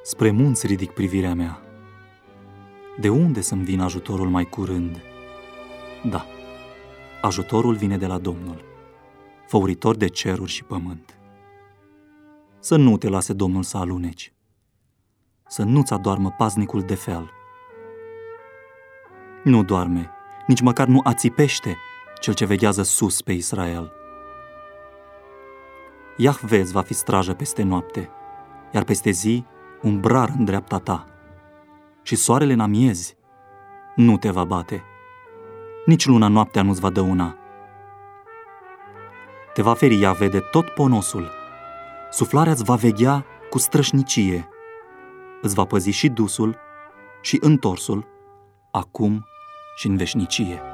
Spre munți ridic privirea mea. De unde să-mi vină ajutorul mai curând? Da, ajutorul vine de la Domnul, făuritor de ceruri și pământ. Să nu te lase Domnul să aluneci, să nu-ți adoarmă paznicul de fel. Nu doarme, nici măcar nu ațipește cel ce veghează sus pe Israel. Iahve îți va fi strajă peste noapte, iar peste zi un brar în dreapta ta. Și soarele în amiezi nu te va bate, nici luna noaptea nu-ți va dăuna. Te va feri Iahve de tot ponosul, suflarea-ți va veghea cu strășnicie, îți va păzi și dusul și întorsul, acum și în veșnicie.